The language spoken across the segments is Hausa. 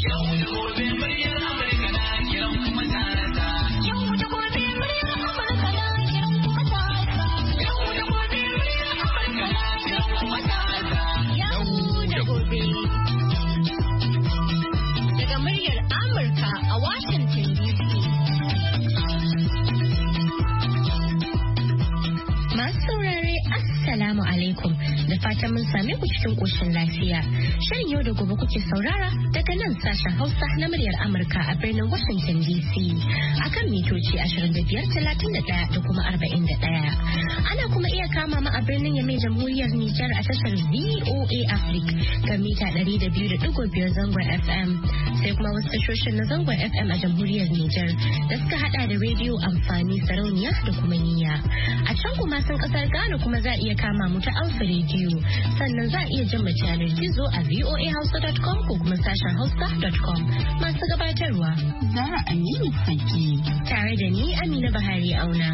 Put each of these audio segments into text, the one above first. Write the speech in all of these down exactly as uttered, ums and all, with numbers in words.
fatan mun same ku cikin koshin lafiya. Shirin yau da gobe kuke saurara daga nan sashen Hausa na muryar Amurka a birnin Washington D C akan mitoci ashirin da biyar, talatin da ɗaya da kuma arba'in da ɗaya. Ana kuma iya kama mu a birnin Yamai Jamhuriyar Nijar a tashar V O A Africa ga mita ɗari da biyu da ɗigo biyar zangon F M, sai kuma wasu tashoshin na zangon F M a Jamhuriyar Nijar da suka hada da rediyo amfani, sarauniya da kuma niyya. A can kuma sun kasar Ghana kuma za a iya kama mu ta Alpha Radio, sannan za a iya jin mace yanar gizo a voa hausa dot com ko kuma sashen hausa dot com. Masu gabatarwa Zara Aminu Fage tare da ni Amina Bahari Auna.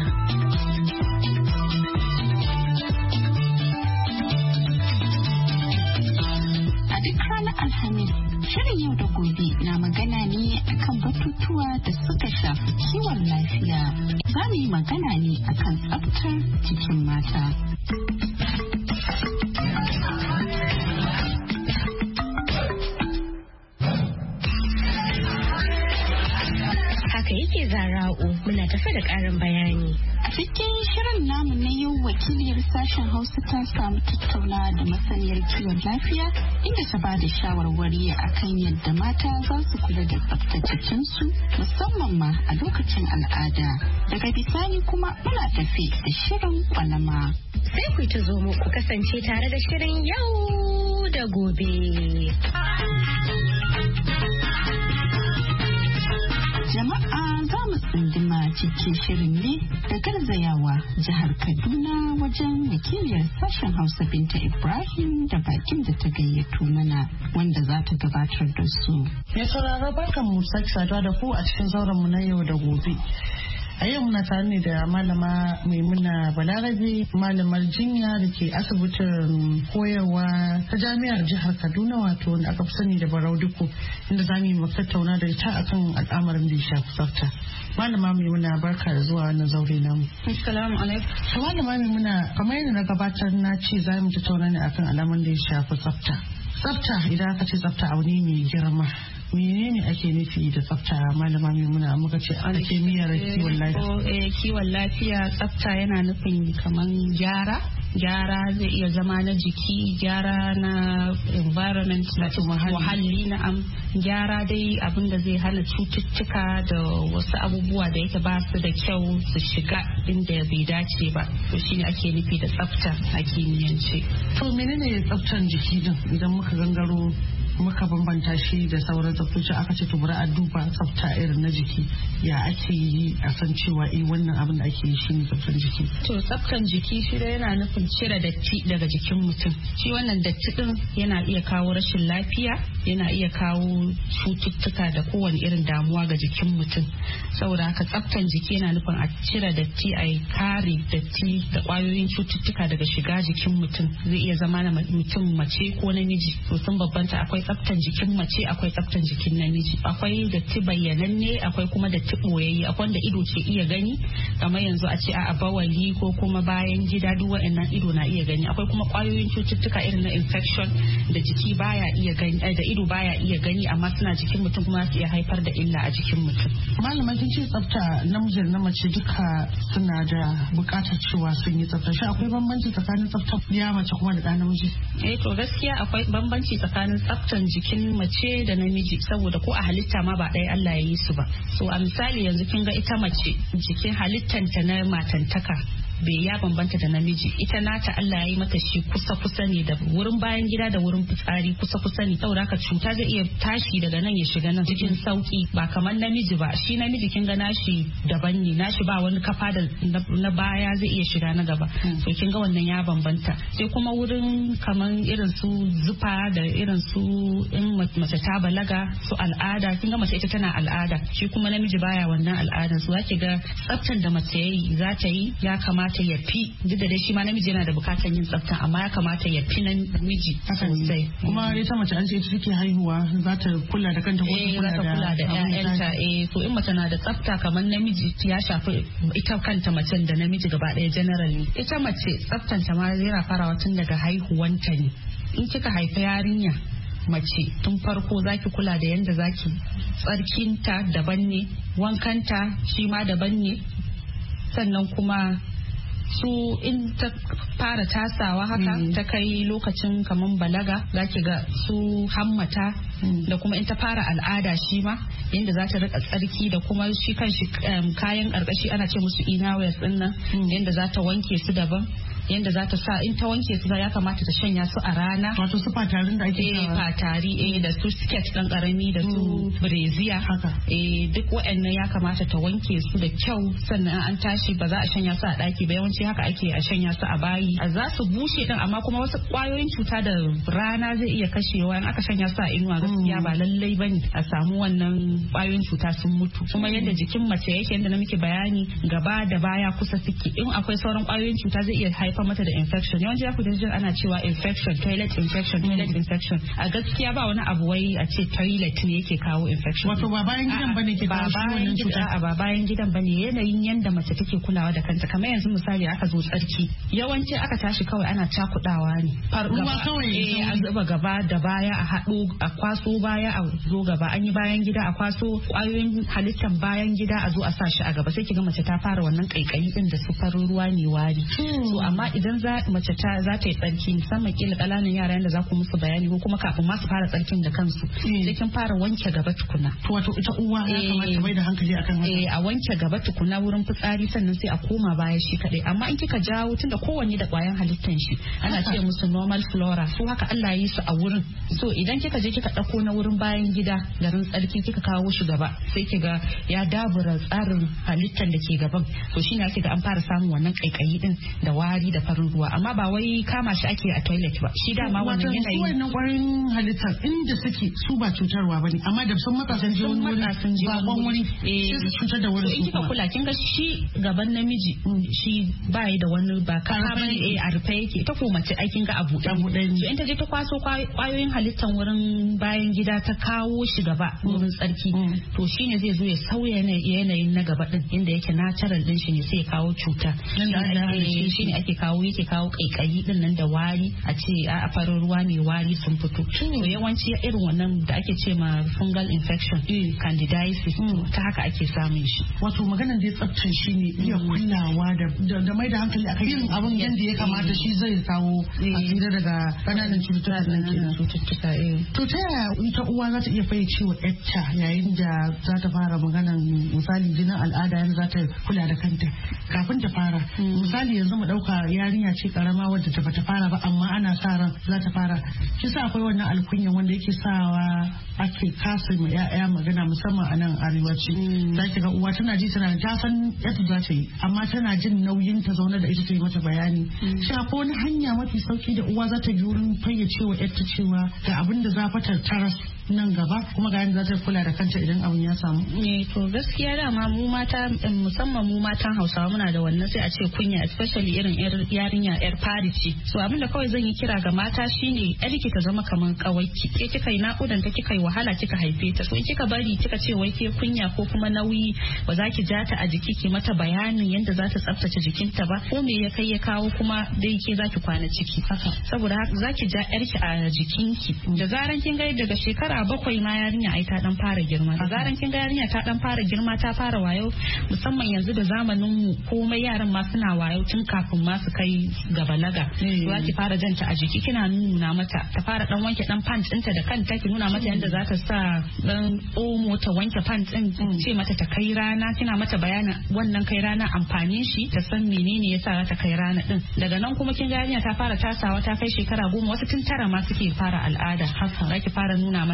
A duk ranar Alhamis, shirin yau da gobe na magana ne akan batutuwa da suka shafi kiwon lafiya. Za mu yi magana ne akan tsaftar jikin mata. Haka yake Zara'u, muna tafe da ƙarin bayani. A cikin shirin namu na yau, wakiliyar sashen Hausa ta samu tattauna da masaniyar kiwon lafiya inda ta ba da shawarwari akan yadda mata za su kula da tsaftar jikinsu musamman ma a lokacin al'ada. Daga bisani kuma muna tafe da shirin kwalama. Sai ku ta zo mu ku kasance tare da shirin yau da gobe. Jama'a za mu tsunduma cikin shirin ne da garzayawa jihar Kaduna wajen wakiliyar sashen Hausa Binta Ibrahim da bakin da ta gayyato mana wanda za ta gabatar da su. Ya saurara barkan mu sake saduwa da ku a cikin zauren mu na yau da gobe. A yau muna tare ne da malama Maimuna Balarabe, malamar jinya da ke asibitin koyarwa ta jami'ar jihar Kaduna, wato wanda aka fi sani da Barau Dikko, inda za mu yi tattauna da ita akan al'amarin da ya shafi tsafta. Malama Maimuna, barka da zuwa wannan zaure namu. Assalamu alaikum. Malama Maimuna, kamar yadda na gabatar na ce za mu tattauna ne akan al'amarin da ya shafi tsafta. Tsafta, idan aka ce tsafta abu ne mai girma. Menene ake nufi da tsafta, malama Maimuna? Muka ce a kimiyyar kiwon lafiya. Kiwon lafiya, tsafta yana nufin kamar gyara gyara zai iya zama na jiki, gyara na environment, muhalli na am gyara dai abin da zai hana cututtuka da wasu abubuwa da yake ba su da kyau su shiga inda bai dace ba. To shine ake nufi da tsafta a kimiyyance. To menene tsaftan jiki din idan muka gangaro muka bambanta shi da sauran tsaftoci? Aka ce to bari a duba tsafta irin na jiki, ya ake yi a san cewa eh wannan abin da ake yi shine tsaftan jiki? To tsaftan jiki shi da yana nufin cire datti daga jikin mutum. Shi wannan datti din yana iya kawo rashin lafiya, yana iya kawo cututtuka da kowane irin damuwa ga jikin mutum. Saboda haka tsaftan jiki yana nufin a cire datti, a kare datti da kwayoyin cututtuka daga shiga jikin mutum. Zai iya zama na mutum mace ko namiji. To sun babbanta, akwai tsaftan jikin mace, akwai tsaftan jikin namiji. Akwai datti bayyananne, akwai kuma datti boyayye. Akwai wanda ido ke iya gani, kamar yanzu a ce a bawali ko kuma bayan gida, duk waɗannan ido na iya gani. Akwai kuma kwayoyin cututtuka irin na infection da jiki baya iya gani, da ido baya iya gani, amma suna jikin mutum kuma su iya haifar da illa a jikin mutum. Malama kin ce tsafta namiji na mace duka suna da buƙatar cewa sun yi tsafta. Shi akwai bambanci tsakanin tsaftar ya mace kuma da ɗan namiji? Eh to gaskiya akwai bambanci tsakanin tsaftan jikin mace da namiji, saboda ko a halitta ma ba ɗaya Allah ya yi su ba. So a misali yanzu kin ga ita mace jikin halittanta na matantaka bai ya bambanta da namiji. Ita nata Allah ya yi mata shi kusa kusa ne, da wurin bayan gida da wurin fitsari kusa kusa ne, saboda haka cuta zai iya tashi daga nan ya shiga nan cikin sauki, ba kamar namiji ba. Shi namiji kin ga nashi daban ne, nashi ba wani kafa da na baya zai iya shiga na gaba. So kin ga wannan ya bambanta. Sai kuma wurin kamar irin su zufa da irin su in mace ta balaga, su al'ada, kin ga mace ita tana al'ada, shi kuma namiji baya wannan al'adan. So zaki ga tsaftan da mace yayi za ta yi ya kamata kamata ya fi duk da dai shi ma namiji yana da bukatan yin tsafta amma ya kamata ya fi namiji sosai. Kuma ita mace an ce ita take haihuwa za ta kula da kanta ko ta kula da ƴaƴanta. Eh so in mace na da tsafta kamar namiji ya shafi ita kanta macen da namiji gaba ɗaya generally. Ita mace tsaftanta ma yana farawa tun daga haihuwanta ne. In kika haifa yarinya mace tun farko zaki kula da yadda zaki tsarkinta daban ne, wankanta shi ma daban ne, sannan kuma su in ta fara tasawa haka mm. ta kai lokacin kaman balaga zaki ga su hammata mm. da kuma in ta fara al'ada shi ma yadda za ta rika tsarki da kuma shi kan shi um, kayan karkashi ana ce musu inawes din nan mm. yadda za ta wanke su daban, yadda za ta sa in ta wanke su ya kamata ta shanya su a rana. Wato su fatarin da ake eh fatari eh da su skirt dan karami da su breziya haka eh duk waɗannan ya kamata ta wanke su da kyau sannan an tashi ba za a shanya su a daki ba, yawanci haka ake a shanya su a bayi. Za su bushe din amma kuma wasu kwayoyin cuta da rana zai iya kashewa in aka shanya su a inuwa gaskiya ba lallai bane a samu wannan kwayoyin cuta sun mutu. Kuma yadda jikin mace yake yadda na muke bayani gaba da baya kusa suke, in akwai sauran kwayoyin cuta zai iya haifar mata da infection. Yawanci za ku ji ana cewa infection, toilet infection, toilet mm. infection. A gaskiya ba wani abu wai a ce toilet ne yake kawo infection. Wato ba bayan gidan bane ke kawo wannan cuta. A ba bayan gidan bane, yanayin yanda mace take kulawa da kanta. Kamar yanzu misali aka zo tsarki, yawanci aka tashi kawai ana cakudawa ne. Ruwa kawai eh a zuba gaba da baya a haɗo a kwaso baya a zo gaba, an yi bayan gida a kwaso kwayoyin halittar bayan gida a zo a sa shi a gaba, sai kiga mace ta fara wannan kaikayi din da su farin ruwa ne wari. So amma idan za mace ta za ta yi tsarki musamman kila kalanan yara yanda za ku musu bayani ko kuma kafin ma su fara tsarkin da kansu sai kin fara wanke gaba tukuna. Wato ita uwa ya kamata mai da hankali akan haka. Eh a wanke gaba tukuna wurin fitsari sannan sai a koma baya shi kadai. Amma in kika jawo tunda kowanne da kwayan halittan shi ana ce musu normal flora, su haka Allah ya yi su a wurin. So idan kika je kika dauko na wurin bayan gida garin tsarki kika kawo shi gaba sai kiga ya dabura tsarin halittan da ke gaban, to shine ake ga an fara samun wannan kaikayi din da wari da farin ruwa, amma ba wai kama shi ake a toilet ba, shi dama wannan yanayi. Wato wannan kwarin halittar inda suke su ba cutarwa bane, amma da sun matsa sun je wani wuri ba wuri sai su cutar da wani. In kika kula kin ga shi gaban namiji shi ba yi da wani ba kama bane eh a rufe yake, ta ko mace ai kin ga abu dan budan. So in ta je ta kwaso kwayoyin halittar wurin bayan gida ta kawo shi gaba wurin tsarki, to shine zai zo ya sauya yanayin na gaba din inda yake natural din shi ne sai ya kawo cuta. Shine ake kawo yake kawo kaikayi din nan da wari, a ce a farin ruwa mai wari sun fito. To yawanci irin wannan da ake ce ma fungal infection, candidiasis, ta haka ake samun shi. Wato maganar da ya tsaftace shi ne iya kulawa da mai da hankali akan yin abin yadda ya kamata, shi zai kawo a tsira daga kananan cututtuka nan kenan. To ta yaya ita uwa za ta iya fayyace wa ƴarta yayin da za ta fara maganar misali jinin al'ada yanzu za ta kula da kanta kafin ta fara? Misali yanzu mu dauka yarinya ce karama wadda ta bata fara ba amma ana sa ran za ta fara, kisa akwai wannan alkunya wanda yake sawa ake kasa ma ya'ya magana musamman a nan arewaci. Za ki ga uwa tana ji tana ta san yadda za ta yi amma tana jin nauyin ta zauna da ita ta yi mata bayani. Shi akwai wani hanya mafi sauki da uwa za ta yi wurin fayyace wa yarta cewa ga abin da za ta taras nan gaba kuma ga yadda za ta kula da kanta idan abin ya samu. Eh to gaskiya dama mu mata musamman mu matan Hausawa muna da wannan sai a ce kunya, especially irin yarinya yar fari ce. So abin da kawai zan yi kira ga mata shine yarki ta zama kamar kawaiki. Ke kika yi nakudan ta kika yi wahala kika haife ta, so in kika bari kika ce wai ke kunya ko kuma nauyi ba za ki ja ta a jiki ki mata bayanin yadda za ta tsaftace jikinta ba, ko me ya kai ya kawo kuma dai ke za ki kwana ciki. Saboda haka za ki ja yarki a jikinki da zaran kin ga daga shekara bakwai ma yarinya ai ta dan fara girma, da zaran kin ga yarinya ta dan fara girma ta fara wayo, musamman yanzu da zamanin mu komai yaran ma suna wayo tun kafin ma su kai ga balaga. Za ki fara janta a jiki kina nuna mata ta fara dan wanke dan pant ɗinta da kanta, ki nuna mata yadda za ta sa dan omo ta wanke pant ɗin, ce mata ta kai rana, kina mata bayanin wannan kai rana amfanin shi, ta san menene yasa za ta kai rana din. Daga nan kuma kin ga yarinya ta fara tasawa ta kai shekara goma, wasu tun tara ma suke fara al'ada. Za ki fara nuna mata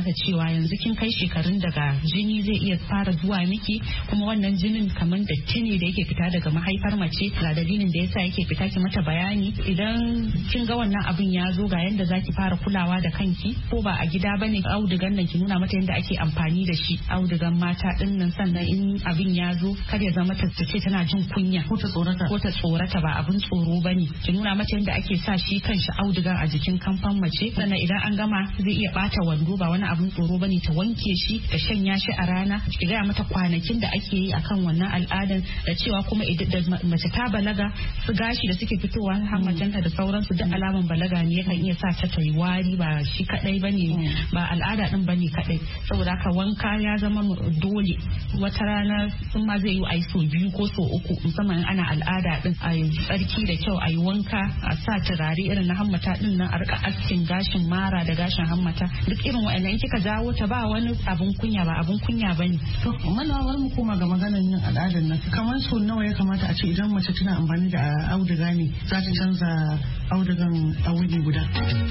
da cewa yanzu kin kai shekarun daga jini zai iya fara zuwa miki, kuma wannan jinin kamar datti ne da yake fita daga mahaifar mace, ga dalilin da yasa yake fita, ki mata bayani. Idan kin ga wannan abin ya zo, ga yanda zaki fara kulawa da kanki, ko ba a gida bane audugan nan ki nuna mata yanda ake amfani da shi, audugan mata din nan. Sannan in abin ya zo kar ya zama ta ce tana jin kunya ko ta tsorata ko ta tsorata ba abin tsoro bane, ki nuna mata yanda ake sa shi kanshi audugan a jikin kamfan mace. Sannan idan an gama zai iya bata wando, ba wani abin tsoro bane, ta wanke shi, ta shanya shi a rana, ki gaya mata kwanakin da ake yi akan wannan al'adan, da cewa kuma idan mace ta balaga su gashi da suke fitowa hammacenta da sauransu duk alaman balaga ne, yakan iya sa ta ta yi wari, ba shi kadai bane, ba al'ada din bane kadai. Saboda haka wanka ya zama dole. Wata rana sun ma zai yi a yi so biyu ko so uku, musamman ana al'ada din, a yi tsarki da kyau, a yi wanka, a sa turare irin na hammata din nan, a rika askin gashin mara da gashin hammata, duk irin wa'annan kika jawo ta ba wani abun kunya, ba abun kunya bane. To malawar mu koma ga maganar yin al'adar nan, kamar so nawa ya kamata a ce idan mace tana amfani da auduga ne za ta canza audugan a wuri guda?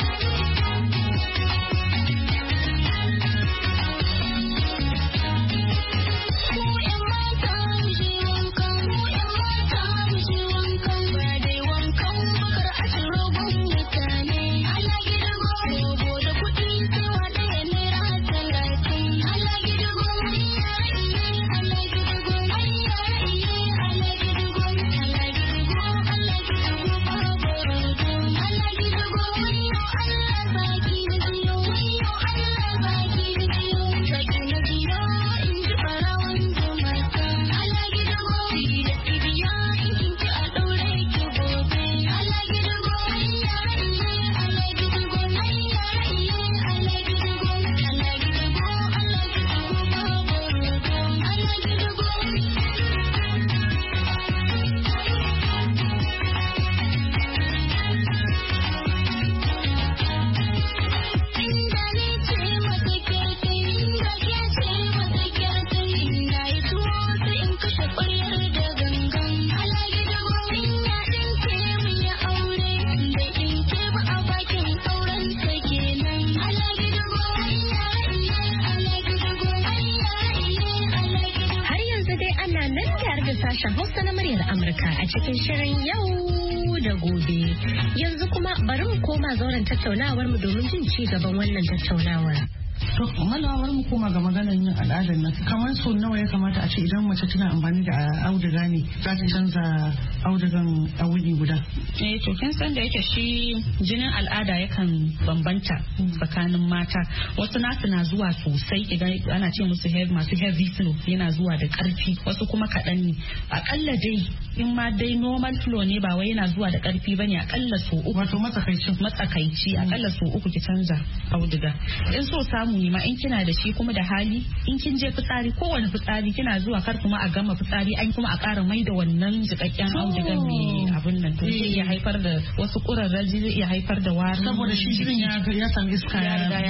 Sashen Hausa na muryar Amurka a cikin shirin yau da gobe. Yanzu kuma bari mu koma zauren tattaunawar mu domin jin ci gaban wannan tattaunawar. To malawar mu koma ga maganar yin al'adar nan, kamar so nawa ya kamata a ce idan mace tana amfani da auduga ne za ta canza audugan a wuri guda? Eh to kin san da yake shi jinin al'ada yakan bambanta tsakanin mata, wasu nasu na zuwa sosai, idan ana ce musu masu heavy flow yana zuwa da karfi, wasu kuma kaɗan ne. Akalla dai in ma dai normal flow ne, ba wai yana zuwa da karfi bane, akalla so uku. Wato matsakaici matsakaici akalla so uku ki canza auduga. In so samu ne ma, in kina da shi kuma da hali, in kin je fitsari, kowane fitsari kina zuwa, kar kuma a gama fitsari an kuma a ƙara mai da wannan jikakken audugan mai abun nan, to zai iya haifar da wasu ƙurarraji, zai iya haifar da wari, saboda shi jirin ya san iska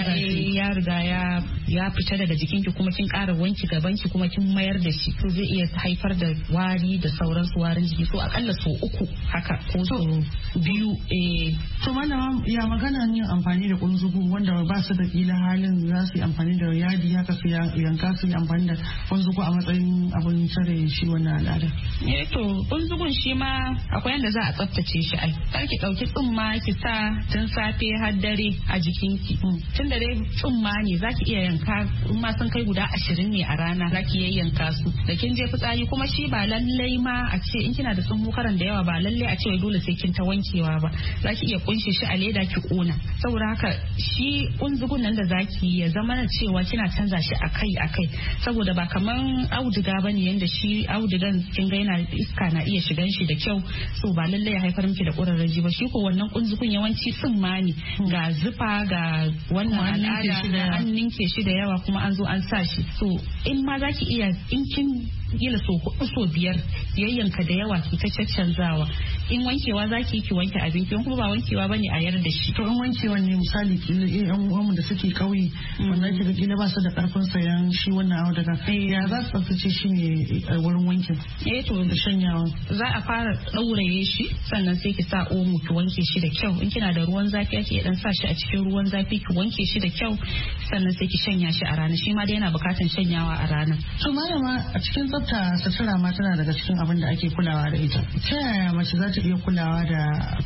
ya riga ya ya fita daga jikinki, kuma kin ƙara wanki gabanki kuma kin mayar da shi, to zai iya haifar da wari da sauransu, warin jiki. So akalla so uku haka ko so biyu. eh to malama ya magana yin amfani da kunzugu wanda ba su da kila halin za su yi amfani da yadi haka su yanka su yi amfani da kunzugu a matsayin abin cire shi wannan al'ada? Eh to kunzugun shi ma akwai yanda za a tsaftace shi. Ai kar ki dauki tsumma ki sa tun safe har dare a jikinki, tun da dai tsumma ne zaki iya yanka, in ma sun kai guda ashirin ne a rana zaki iya yanka su. Da kin je fitsari kuma shi ba lallai ma a ce in kina da tsummu karan da yawa ba lallai a ce wai dole sai kin ta wankewa ba, zaki iya kunshe shi a leda ki kona. Saboda haka shi kunzugun nan da zaki ya zama na cewa kina canza shi akai akai, saboda ba kaman auduga bane yanda shi audugan kin ga yana iska na iya shigan shi da kyau, so ba lallai ya haifar miki da ƙurarraji ba. Shi ko wannan kunzugun yawanci tsumma ne, ga zufa ga wannan al'ada, an ninke shi da yawa kuma an zo an sa shi. So in ma zaki iya in kin gila so hudu so biyar yayyanka da yawa ki ta caccanzawa, in wankewa zaki ki wanke abinki in kuma ba wankewa bane a yarda shi. To in wankewa ne misali kila yan uwanmu da suke kauye wannan kila kila ba su da karfin sayan shi wannan auduga ya za su tsaftace shi ne wurin wankin. Eh to da shanyawa za a fara ɗauraye shi sannan sai ki sa omo ki wanke shi da kyau in kina da ruwan zafi ake dan sa shi a cikin ruwan zafi ki wanke shi da kyau sannan sai ki shanya shi a rana shi ma dai yana bukatan shanyawa a rana. To malama a cikin tsafta sutura ma tana daga cikin abin da ake kulawa da ita. Ta yaya mace za ta iya kulawa da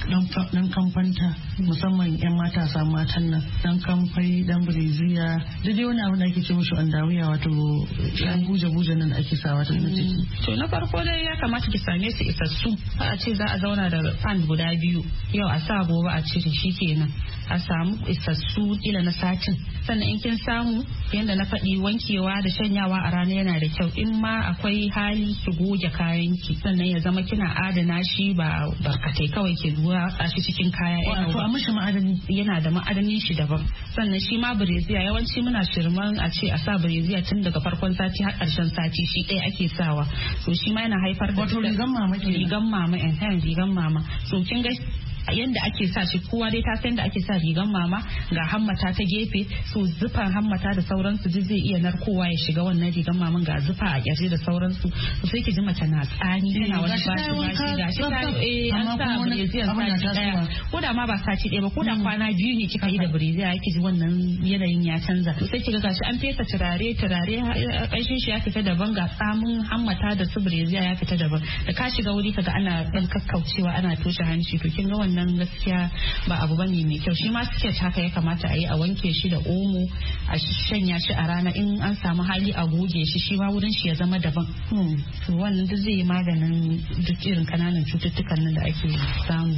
dan kamfanta musamman yan matasa matan nan dan kamfai dan bireziya da dai wani abu da ake ce mishi andawiya wato yan buje-buje nan da ake sawa ta ciki. To na farko dai ya kamata ki same su isassu a ce za a zauna da fan guda biyu yau a sa gobe a cire shi kenan a samu isassu kila na satin sannan in kin samu yadda na faɗi wankewa da shanyawa a rana yana da kyau in ma akwai hali ki goge kayan ki sannan ya zama kina adana shi ba barkatai kawai ke zuwa a shi cikin kaya wato a mishi ma'adani yana da ma'adanin shi daban sannan shi ma bireziya yawanci muna shirman a ce a sa bireziya tun daga farkon sati har ƙarshen sati shi ɗaya ake sawa so shi ma yana haifar da wato rigan mama rigan mama eh rigan mama so kin ga yanda ake sa shi kowa dai ta san da ake sa rigan mama ga hammata ta gefe so zufan hammata da sauransu duk zai iya narkowa ya shiga wannan rigan maman ga zufa a ƙyarje da sauransu to sai ki ji mace na tsani tana wani bashi bashi gashi ta eh an sa bireziyan sati daya ko da ma ba sati daya ba ko da kwana biyu ne kika yi da bireziya yake ji wannan yanayin ya canza to sai kiga gashi an fesa turare turare ƙanshin shi ya fita daban ga tsamin hammata da su bireziya ya fita daban da ka shiga wuri kaga ana dan kakkaucewa ana toshe hanci to kin ga wannan nan gaskiya ba abu bane mai kyau shi ma sketch haka ya kamata a yi a wanke shi da omo a shanya shi a rana in an samu hali a goge shi shi ma wurin shi ya zama daban to wannan duk zai yi maganin duk irin kananan cututtukan nan da ake samu.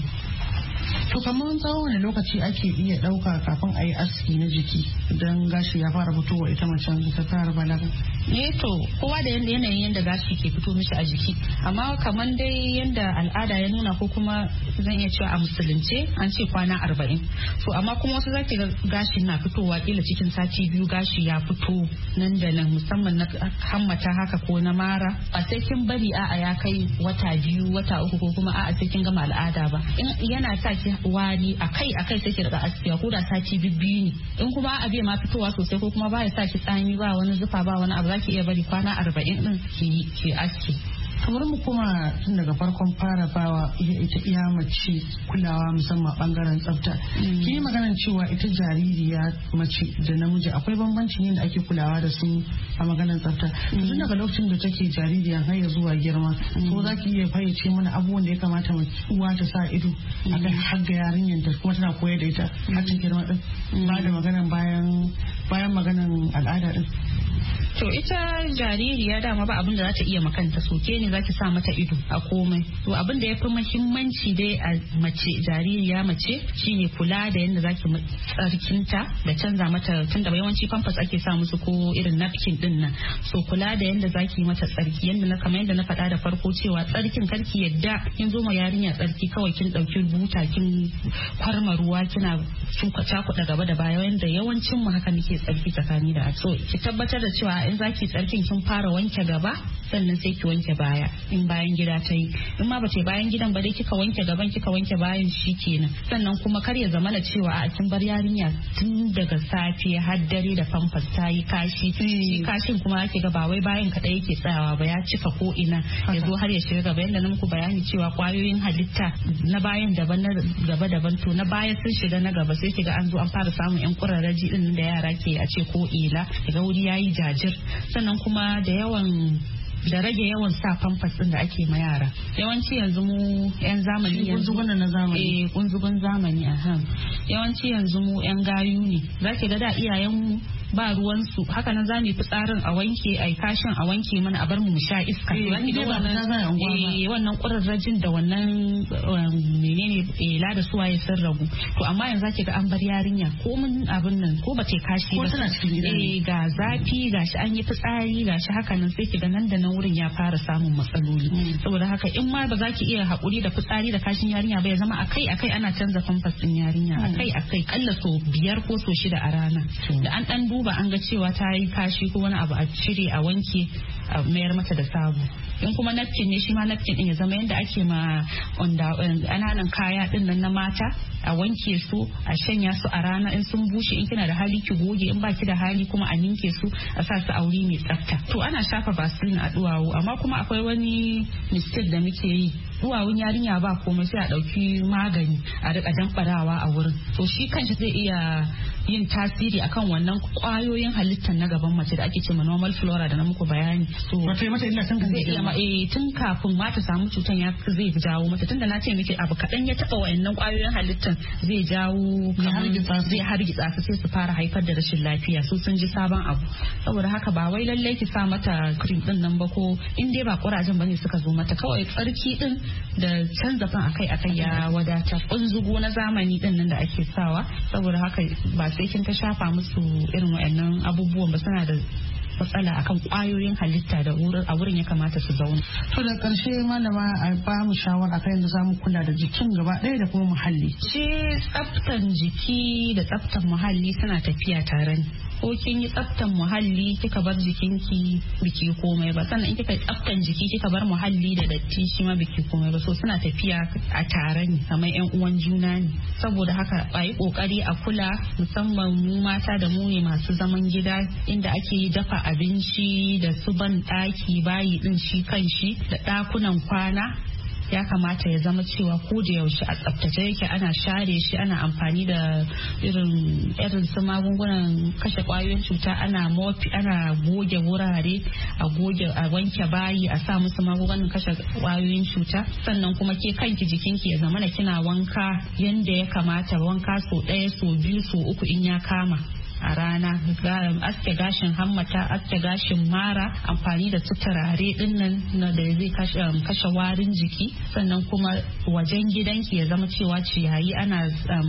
To kamar tsawon wani lokaci ake iya ɗauka kafin a yi aski na jiki idan gashi ya fara fitowa ita macen ta fara balaga? Ne to kowa da yanayin yadda gashi ke fito mishi a jiki amma kamar dai yadda al'ada ya nuna ko kuma zan iya cewa a musulunce an ce kwana arba'in so amma kuma wasu zaki ga gashi na fitowa kila cikin sati biyu gashi ya fito nan da nan musamman na hammata haka ko na mara a sai kin bari a'a ya kai wata biyu wata uku ko kuma a'a sai kin gama al'ada ba in yana sa ki wari akai akai sai ki daga askiya ko da sati biyu ne in kuma a bai ma fitowa sosai ko kuma ba ya sa ki tsami ba wani zufa ba wani abu zaki iya bari kwana arba'in din ki ki aski. kamar mu kuma tun daga farkon fara bawa ita iya mace kulawa musamman bangaren tsafta ki yi maganar cewa ita jaririya mace da namiji akwai bambancin yadda ake kulawa da su a maganar tsafta tun daga lokacin da take jaririya har ya zuwa girma ko za ki iya fayyace mana abubuwan da ya kamata uwa ta sa ido a kan har ga yarinyar ta kuma tana koyar da ita har ta girma din ba da maganar bayan bayan maganar al'ada din. To ita jaririya dama ba abin da za ta iya makanta soke ne za ki sa mata ido a komai. To abin da ya fi muhimmanci dai a mace jaririya mace shine kula da yadda za ki tsarkinta da canza mata tunda yawanci pampers ake sa musu ko irin napkin din nan. So kula da yadda za ki mata tsarki yadda na kamar yadda na faɗa da farko cewa tsarkin karki yadda kin zo ma yarinya tsarki kawai kin ɗauki buta kin kwarma ruwa kina shuka cakuɗa gaba da baya yadda yawancin mu haka nake tsarki tsakani da so ki tabbatar da cewa in zaki tsarkin kin fara wanke gaba sannan sai ki wanke baya in bayan gida ta yi in ma bace bayan gidan ba dai kika wanke gaban kika wanke bayan shi kenan sannan kuma kar ya zamana cewa a kin bar yarinya tun daga safe har dare da pampers ta yi kashi shi kashin kuma ake ga ba wai bayan kadai yake tsayawa ba ya cika ko ina ya zo har ya shiga gaba yanda na muku bayani cewa kwayoyin halitta na bayan daban na gaba daban to na baya sun shiga na gaba sai kiga an zo an fara samun yan kurarraji din da yara ke a ce ko ila daga wuri yayi jajir sannan kuma da yawan da rage yawan sa pampers din da ake ma yara yawanci yanzu mu yan zamani yanzu na zamani eh kunzugun zamani aha yawanci yanzu mu yan gayu ne zaki ga da iyayen mu ba ruwansu haka nan za mu yi fitsarin a wanke a yi kashin a wanke mana a bar mu sha iska eh wannan kurarrajin da wannan menene ela da suwaye sun ragu to amma yanzu zaki ga an bar yarinya ko mun abin nan ko ba ta kashi ba eh ga zafi gashi an yi fitsari gashi haka nan sai ki ga nan da nan wurin ya fara samun matsaloli saboda haka in ma ba za ki iya haƙuri da fitsari da kashin yarinya ba ya zama akai akai ana canza pampers din yarinya akai akai kalla so biyar ko so shida a rana da an dan ba an ga cewa ta yi kashi ko wani abu a cire a wanke a mayar mata da sabo in kuma napkin ne shi ma napkin din ya zama yanda ake ma ƙananan kaya din nan na mata a wanke su a shanya su a rana in sun bushe in kina da hali ki goge in baki da hali kuma a ninke su a sa su a wuri mai tsafta. To ana shafa vaseline a duwawu amma kuma akwai wani mistake da muke yi duwawun yarinya ba komai sai a dauki magani a rika damfarawa a wurin to shi kanshi zai iya yin tasiri akan wannan kwayoyin halittar na gaban mace da ake ce ma normal flora da na muku bayani. So wato mata illa tun zai iya ma eh tun kafin ma ta samu cutan ya zai jawo mata tunda na ce miki abu kadan ya taba wayannan kwayoyin halittar zai jawo zai hargitsa su sai su fara haifar da rashin lafiya su sun ji sabon abu saboda haka ba wai lallai ki sa mata cream din nan ba ko in dai ba kurajen bane suka zo mata kawai tsarki din da canza fan akai akai ya wadata kunzugo na zamani din nan da ake sawa saboda haka ba sai kin ta shafa musu irin wayannan abubuwan ba suna da matsala akan kwayoyin halitta da a wurin ya kamata su zauna. To da karshe malama a ba mu shawara kan yadda zamu kula da jikin gaba ɗaya da kuma muhalli. Shi tsaftan jiki da tsaftan muhalli suna tafiya tare ne. Ko kin yi tsaftan muhalli kika bar jikinki biki komai ba sannan in kika yi tsaftan jiki kika bar muhalli da datti shi ma biki komai ba so suna tafiya a tare ne kamar yan uwan juna ne saboda haka a yi kokari a kula musamman mu mata da mu ne masu zaman gida inda ake yi dafa abinci da su ban daki bayi din shi kan shi da dakunan kwana ya kamata ya zama cewa ko da yaushe a tsaftace yake ana share shi ana amfani da irin irin su magungunan kashe kwayoyin cuta ana mopi ana goge wurare a goge a wanke bayi a sa musu magungunan kashe kwayoyin cuta sannan kuma ke kanki jikinki ya zama kina wanka yanda ya kamata wanka so ɗaya so biyu so uku in ya kama a rana aske gashin hammata aske gashin mara amfani da su turare dinnan na da zai kashe warin jiki sannan kuma wajen gidanki ya zama cewa ciyayi ana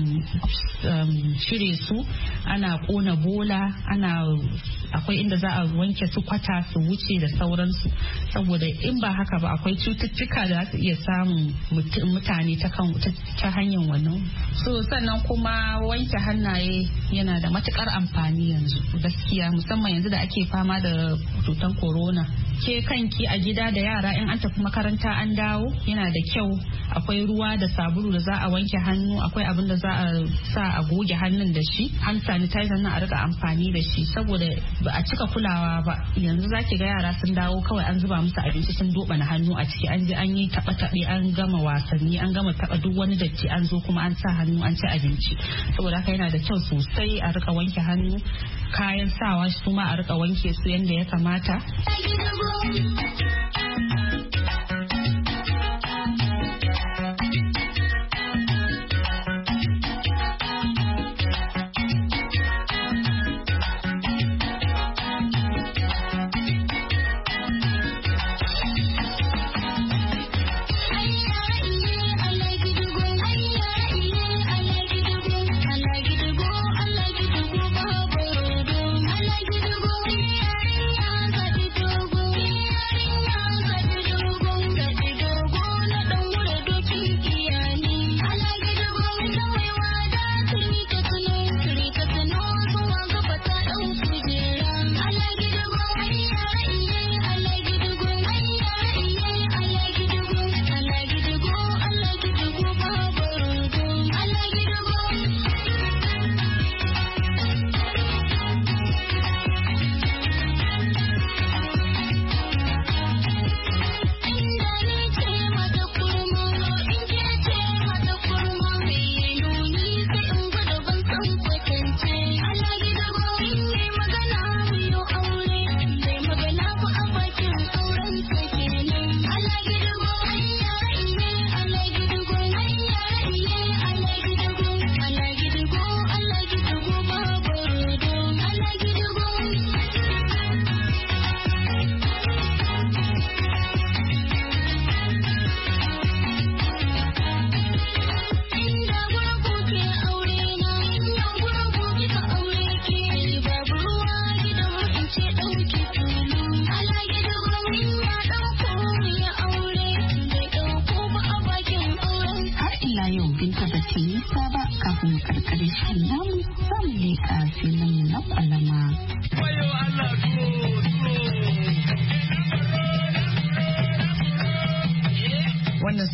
cire su ana kona bola ana akwai inda za a wanke su kwata su wuce da sauransu saboda in ba haka ba akwai cututtuka da za su iya samun mutane ta hanyar wannan so sannan kuma wanke hannaye yana da matukar amfani yanzu gaskiya musamman yanzu da ake fama da cutar corona ke kanki a gida da yara in an tafi makaranta an dawo yana da kyau akwai ruwa da sabulu da za a wanke hannu akwai abin da za a sa a goge hannun da shi hand sanitizer na a rika amfani da shi saboda ba a cika kulawa ba yanzu zaki ga yara sun dawo kawai an zuba musu abinci sun doba na hannu a ciki an je an yi taba tabe an gama wasanni an gama taba duk wani datti an zo kuma an sa hannu an ci abinci saboda haka yana da kyau sosai a rika wanke hannu kayan sawa su ma a rika wanke su yanda ya kamata.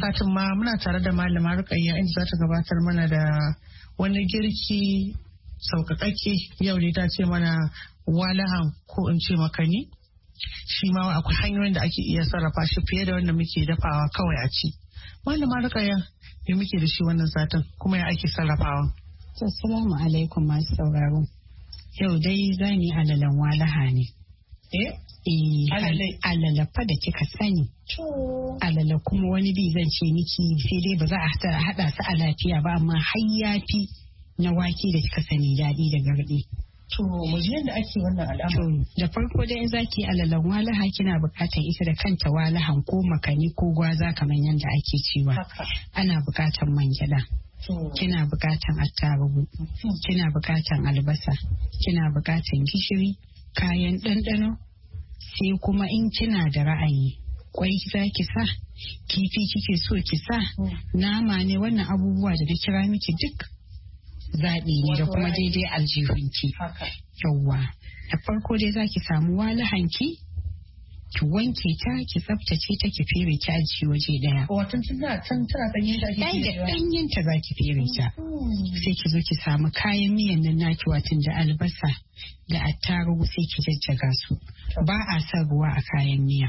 satin ma muna tare da malama Rukayya inda za ta gabatar mana da wani girki sauƙaƙaƙe. Yau ne ta ce mana walahan ko in ce makani. Shi ma akwai hanyoyin da ake iya sarrafa shi fiye da wanda muke dafawa kawai a ci. Malama Rukayya, me muke da shi wannan satin kuma ya ake sarrafawa? Assalamu alaikum masu sauraro. Yau dai za mu yi alalan walaha ne. Eh? Eh, alala fa da kika sani. Alala kuma wani bi zan ce miki sai dai ba za a haɗa su a lafiya ba amma har yafi na wake da kika sani daɗi da garɗi. To, mu ji yadda ake wannan al'amari. Da farko dai in zaki alalan walaha kina buƙatar ita da kanta walahan ko makani ko gwaza kamar yadda ake cewa. Ana buƙatar man gyaɗa. Kina buƙatar attarugu. Kina buƙatar albasa. Kina buƙatar gishiri, kayan ɗanɗano. Sai kuma in kina da ra'ayi, kwai za ki sa, kifi kike so ki sa, nama ne, wannan abubuwa da na kira miki duk zaɓi ne da kuma daidai aljihunki. Yawwa, da farko dai za ki samu walahanki, ki wanke ta, ki tsaftace ta, ki fere ki ajiye waje daya. Watan tana can tana ɗanyen ta ake fere. Da ɗanyen ta za ki fere ta. Sai ki zo ki samu kayan miyan nan naki watan da albasa da attarugu sai ki jajjaga su. Ba a son ruwa a kayan miya.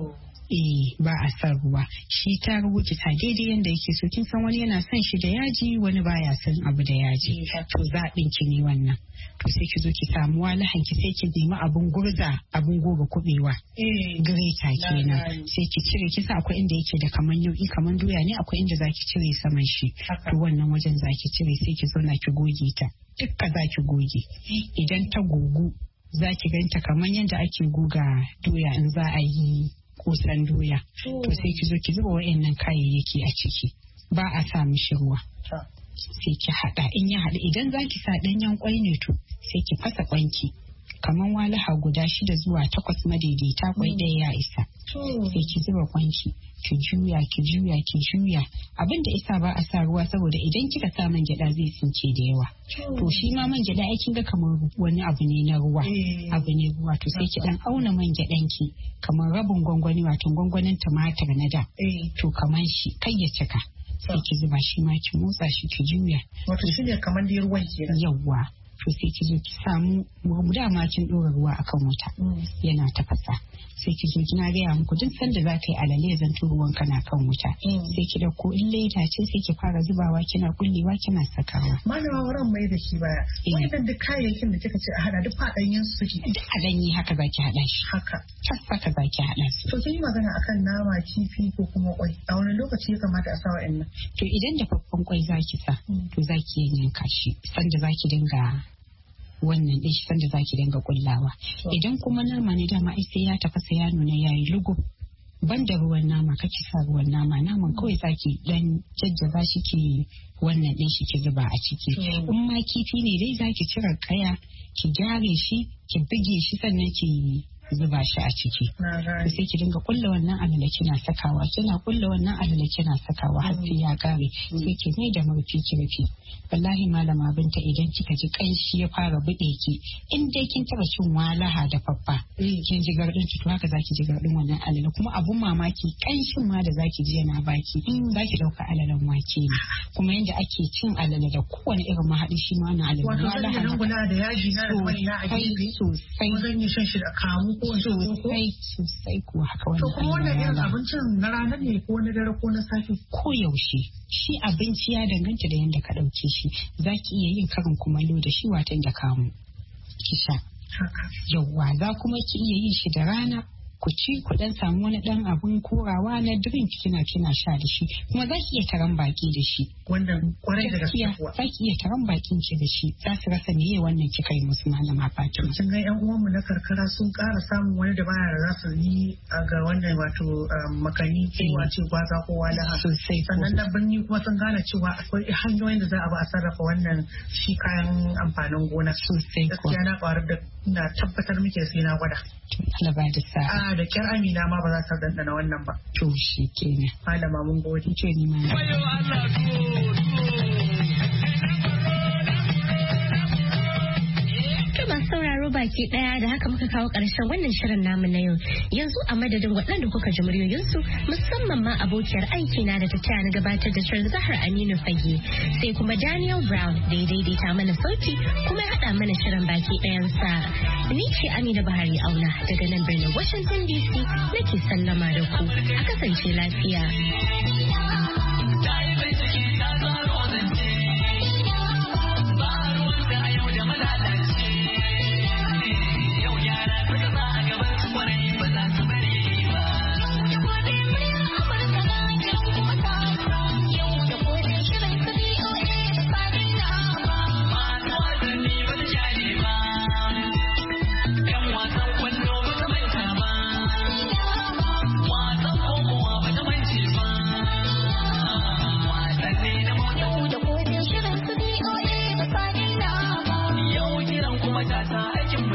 Eh, ba a son ruwa. Shi tarugu ki sa daidai yanda yake so. Kin san wani yana son shi da yaji, wani baya son abu da yaji. To zaɓin ki ne wannan. To sai ki zo ki samu walahan ki sai ki nemi abun gurza, abun goga kubewa. Greta kenan. Sai ki cire, kisa akwai inda yake da kaman yauki kaman doya ne, akwai inda zaki cire saman shi. To wannan wajen zaki cire sai ki zo na ki goge ta. Dukka zaki goge. Idan ta gogu zaki ganta kaman yadda ake goga doya in za a yi kusan doya. To sai ki zo ki zuba wa'annan kayayyaki a ciki. Ba a sa mishi ruwa. Sai ki haɗa, in ya haɗu idan za ki sa ɗanyen kwai ne to sai ki fasa kwanki kamar walaha guda shida zuwa takwas madaidaita, kwai ɗaya ya isa. Sai ki zuba kwanki ki juya ki juya ki juya. Abin da isa ba a sa ruwa saboda idan kika sa man gyaɗa zai tsinke da yawa. To shi ma man gyaɗa ai kin ga kamar wani abu ne na ruwa. Abu ne ruwa to sai ki dan auna man gyaɗan ki kamar rabin gwangwani wato gwangwanin tumatir na da. To kamar shi kai ya cika. Sai ki zuba shi ma ki motsa shi ki juya. Wato shi ne kamar da ruwan kenan. Yawwa. To sai ki zo ki samu dama kin ɗora ruwa akan wuta yana tafasa. Sai ki zo kina gaya muku duk sanda za ka yi alale zan ruwan kana kan wuta. Sai ki dauko in leda ce sai ki fara zubawa kina kullewa kina sakawa. Malama wurin mai da shi baya. Wannan duk kayayyakin da kika ce a hada duk fadanyen su suke. Duk a danyi haka zaki hada shi. Haka. Cas haka zaki hada su. To kin yi magana akan nama, kifi ko kuma kwai. A wani lokaci ya kamata a sa wa'annan? To idan da faffan kwai zaki sa to zaki yanka shi sanda zaki dinga wannan ɗin shi sanda zaki dinga kullawa. Idan kuma nama ne dama ai sai ya tafasa ya nuna yayi lugu. Ban da ruwan nama kake sa ruwan nama naman kawai zaki dan jajjaga shi ki wannan ɗin shi ki zuba a ciki. In ma kifi ne dai zaki cire kaya ki gyare shi ki buge shi sannan ki zuba shi a ciki. Sai ki dinga kulla wannan alala kina sakawa kina kulla wannan alala kina sakawa har sai ya kare. Sai ki mai da murfi ki rufe. Wallahi malama Binta idan kika ji kanshi ya fara bude ki in dai kin taba cin walaha da faffa kin ji gardin to haka zaki ji gardin wannan alala kuma abun mamaki kanshin ma da zaki ji yana baki zaki dauka alalan wake ne kuma yanda ake cin alala da kowane irin mahadi shi ma na alala walaha da da yaji na da mai na ajiye sosai zan yi shan shi da kamu ko sosai sosai ko haka wannan. To kuma wannan irin abincin na ranar ne ko na dare ko na safe? Ko yaushe shi abinci ya danganta da yadda ka ɗauke shi za ki iya yin karin kumallo da shi watan da kamu ki sha. Yawwa za kuma ki iya yin shi da rana ku ci ku dan samu wani dan abun korawa na drink kina kina sha da shi kuma za ki iya taron baki da shi. Wannan kwarai da gaskiya za ki iya taron bakin ki da shi za su rasa meye wannan kika yi musu malama Fatima. Kin ga yan uwanmu na karkara sun ƙara samun wani dabara da za su yi ga wannan wato makani ko wace gwaza ko walaha. Sosai. Sannan na birni kuma sun gane cewa akwai hanyoyin da za a ba a sarrafa wannan shi kayan amfanin gona. Sosai. Gaskiya na ƙwarar da na tabbatar muke sai na gwada. Allah ba da sa'a. Da kyar Amina ma ba za ta dandana wannan ba. To shi kenan. Malama mun gode. To ni ma. To ba sauraro sauraro baki daya da haka muka kawo ƙarshen wannan shirin namu na yau. Yanzu a madadin waɗanda kuka ji muryoyinsu musamman ma abokiyar aiki na da ta taya na gabatar da shirin Zahar Aminu Fage sai kuma Daniel Brown da ya daidaita mana sauti kuma ya haɗa mana shirin baki ɗayansa. Ni ce Amina Bahari Auna daga nan birnin Washington D C nake sallama da ku. A kasance lafiya.